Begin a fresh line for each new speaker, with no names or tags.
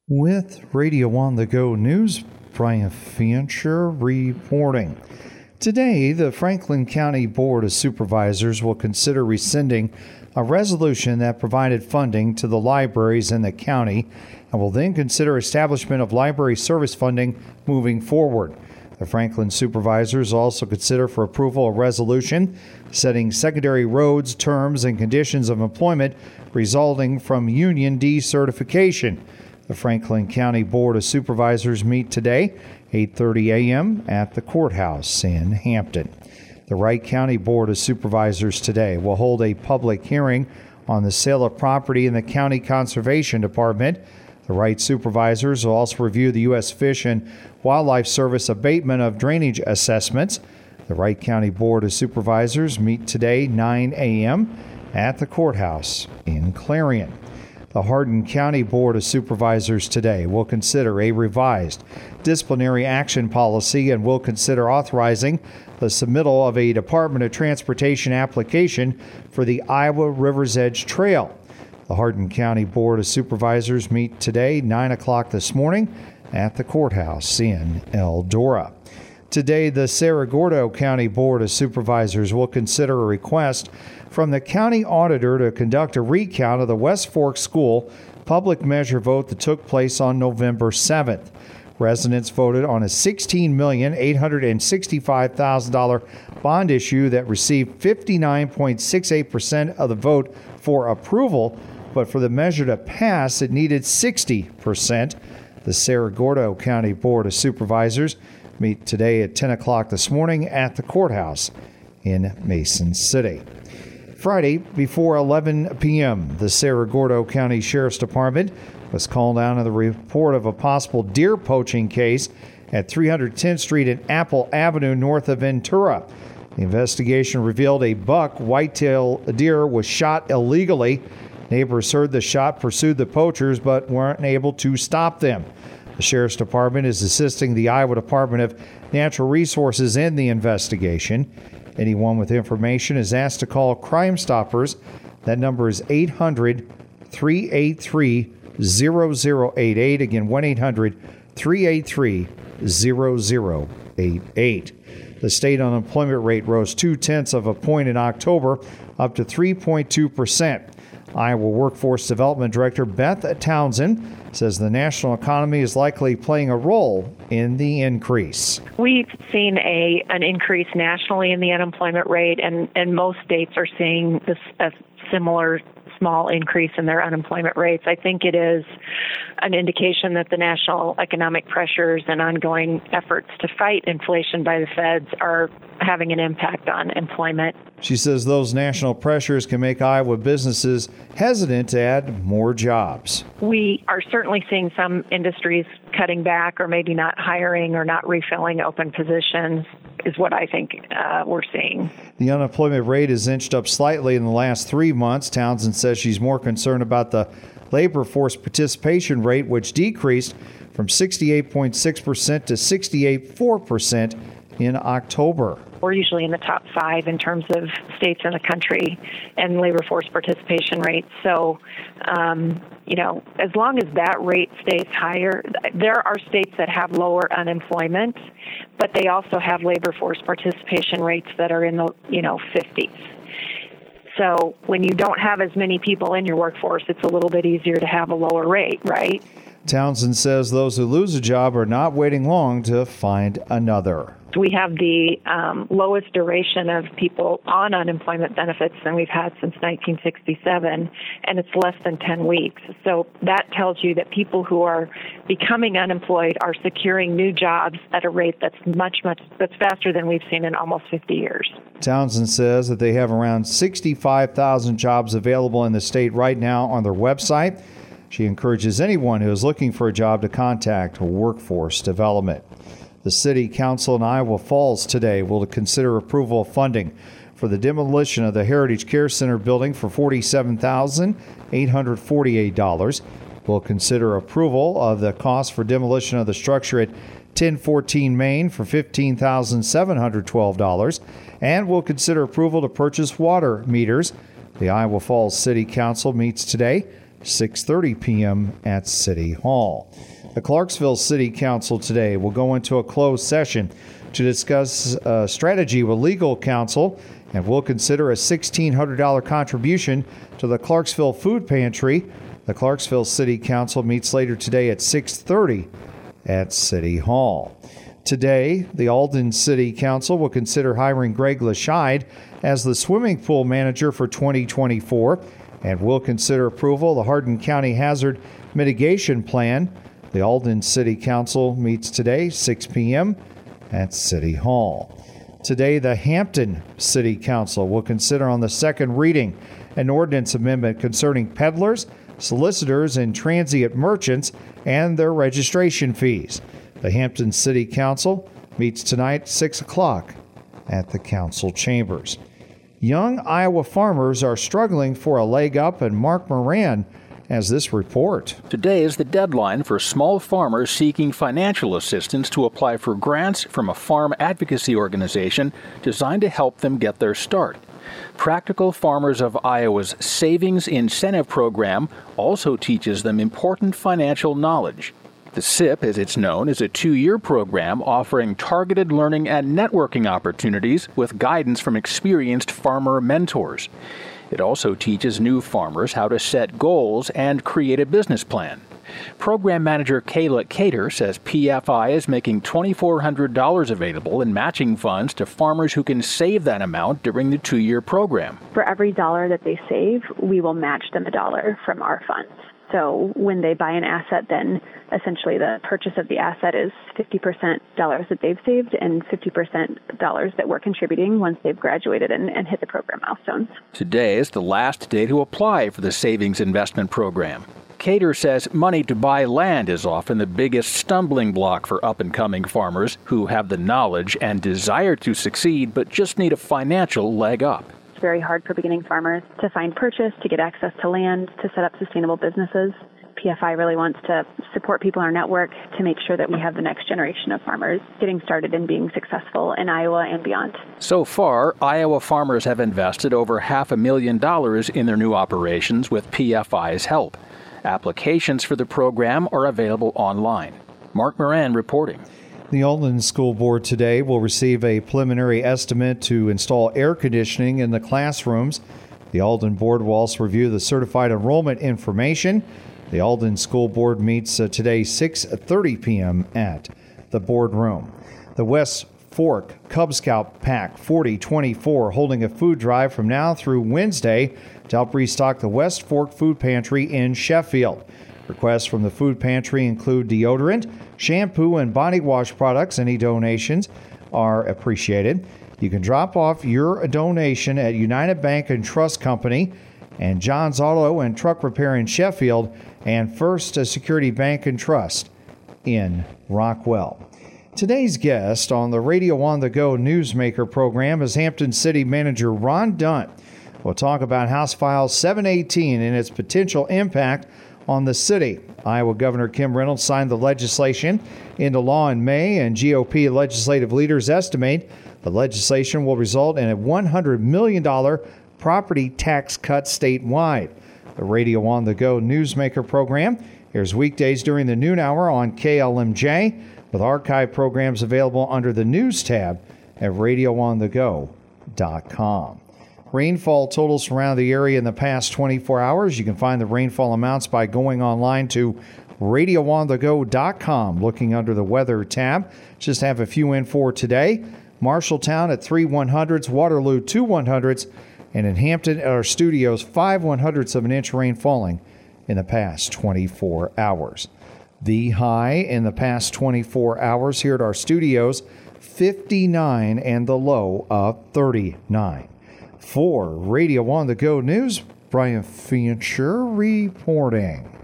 With Radio on the Go News, Brian Fancher reporting. Today, the Franklin County Board of Supervisors will consider rescinding a resolution that provided funding to the libraries in the county and will then consider establishment of library service funding moving forward. The Franklin supervisors also consider for approval a resolution setting secondary roads, terms, and conditions of employment resulting from union decertification. The Franklin County Board of Supervisors meet today, 8:30 a.m. at the courthouse in Hampton. The Wright County Board of Supervisors today will hold a public hearing on the sale of property in the County Conservation Department. The Wright supervisors will also review the U.S. Fish and Wildlife Service abatement of drainage assessments. The Wright County Board of Supervisors meet today, 9 a.m. at the courthouse in Clarion. The Hardin County Board of Supervisors today will consider a revised disciplinary action policy and will consider authorizing the submittal of a Department of Transportation application for the Iowa River's Edge Trail. The Hardin County Board of Supervisors meet today, 9 o'clock this morning, at the courthouse in Eldora. Today, the Cerro Gordo County Board of Supervisors will consider a request from the county auditor to conduct a recount of the West Fork School public measure vote that took place on November 7th. Residents voted on a $16,865,000 bond issue that received 59.68% of the vote for approval, but for the measure to pass, it needed 60%. The Cerro Gordo County Board of Supervisors meet today at 10 o'clock this morning at the courthouse in Mason City. Friday, before 11 p.m., the Cerro Gordo County Sheriff's Department was called out on the report of a possible deer poaching case at 310th Street and Apple Avenue north of Ventura. The investigation revealed a buck whitetail deer was shot illegally. Neighbors heard the shot, pursued the poachers, but weren't able to stop them. The Sheriff's Department is assisting the Iowa Department of Natural Resources in the investigation. Anyone with information is asked to call Crime Stoppers. That number is 800-383-0088. Again, 1-800-383-0088. The state unemployment rate rose 0.2 of a point in October, up to 3.2%. Iowa Workforce Development Director Beth Townsend says the national economy is likely playing a role in the increase.
We've seen an increase nationally in the unemployment rate, and most states are seeing a similar small increase in their unemployment rates. I think it is an indication that the national economic pressures and ongoing efforts to fight inflation by the feds are having an impact on employment.
She says those national pressures can make Iowa businesses hesitant to add more jobs.
We are certainly seeing some industries cutting back or maybe not hiring or not refilling open positions is what I think we're seeing.
The unemployment rate has inched up slightly in the last 3 months. Townsend says she's more concerned about the labor force participation rate, which decreased from 68.6% to 68.4% in October.
We're usually in the top 5 in terms of states in the country and labor force participation rates. So, as long as that rate stays higher, there are states that have lower unemployment, but they also have labor force participation rates that are in the 50s. So when you don't have as many people in your workforce, it's a little bit easier to have a lower rate, right?
Townsend says those who lose a job are not waiting long to find another.
We have the lowest duration of people on unemployment benefits than we've had since 1967, and it's less than 10 weeks. So that tells you that people who are becoming unemployed are securing new jobs at a rate that's that's faster than we've seen in almost 50 years.
Townsend says that they have around 65,000 jobs available in the state right now on their website. She encourages anyone who is looking for a job to contact Workforce Development. The City Council in Iowa Falls today will consider approval of funding for the demolition of the Heritage Care Center building for $47,848. We'll consider approval of the cost for demolition of the structure at 1014 Main for $15,712. And we'll consider approval to purchase water meters. The Iowa Falls City Council meets today 6:30 p.m. at City Hall. The Clarksville City Council today will go into a closed session to discuss strategy with legal counsel and will consider a $1,600 contribution to the Clarksville Food Pantry. The Clarksville City Council meets later today at 6:30 at City Hall. Today, the Alden City Council will consider hiring Greg Lescheid as the swimming pool manager for 2024 and will consider approval of the Hardin County Hazard Mitigation Plan. The Alden City Council meets today, 6 p.m. at City Hall. Today, the Hampton City Council will consider on the second reading an ordinance amendment concerning peddlers, solicitors, and transient merchants and their registration fees. The Hampton City Council meets tonight, 6 o'clock at the council chambers. Young Iowa farmers are struggling for a leg up, and Mark Moran has this report.
Today is the deadline for small farmers seeking financial assistance to apply for grants from a farm advocacy organization designed to help them get their start. Practical Farmers of Iowa's Savings Incentive Program also teaches them important financial knowledge. The SIP, as it's known, is a 2-year program offering targeted learning and networking opportunities with guidance from experienced farmer mentors. It also teaches new farmers how to set goals and create a business plan. Program manager Kayla Cater says PFI is making $2,400 available in matching funds to farmers who can save that amount during the 2-year program.
For every dollar that they save, we will match them $1 from our funds. So when they buy an asset, then essentially the purchase of the asset is 50% dollars that they've saved and 50% dollars that we're contributing once they've graduated and hit the program milestones.
Today is the last day to apply for the Savings Investment Program. Cater says money to buy land is often the biggest stumbling block for up-and-coming farmers who have the knowledge and desire to succeed but just need a financial leg up.
It's very hard for beginning farmers to find purchase, to get access to land, to set up sustainable businesses. PFI really wants to support people in our network to make sure that we have the next generation of farmers getting started and being successful in Iowa and beyond.
So far, Iowa farmers have invested over $500,000 in their new operations with PFI's help. Applications for the program are available online. Mark Moran reporting.
The Alden School Board today will receive a preliminary estimate to install air conditioning in the classrooms. The Alden Board will also review the certified enrollment information. The Alden School Board meets today 6:30 p.m. at the boardroom. The West Fork Cub Scout Pack 4024 holding a food drive from now through Wednesday to help restock the West Fork Food Pantry in Sheffield. Requests from the food pantry include deodorant, shampoo, and body wash products. Any donations are appreciated. You can drop off your donation at United Bank and Trust Company and John's Auto and Truck Repair in Sheffield and First Security Bank and Trust in Rockwell. Today's guest on the Radio on the Go Newsmaker program is Hampton City Manager Ron Dunt. We'll talk about House File 718 and its potential impact on the city. Iowa Governor Kim Reynolds signed the legislation into law in May, and GOP legislative leaders estimate the legislation will result in a $100 million property tax cut statewide. The Radio on the Go Newsmaker program airs weekdays during the noon hour on KLMJ, with archive programs available under the News tab at radioonthego.com. Rainfall totals around the area in the past 24 hours. You can find the rainfall amounts by going online to radioonthego.com, looking under the Weather tab. Just have a few in for today. Marshalltown at 3 100ths, Waterloo 2 100ths, and in Hampton at our studios, 5 100ths of an inch rain falling in the past 24 hours. The high in the past 24 hours here at our studios, 59, and the low of 39. For Radio on the Go News, Brian Fincher reporting.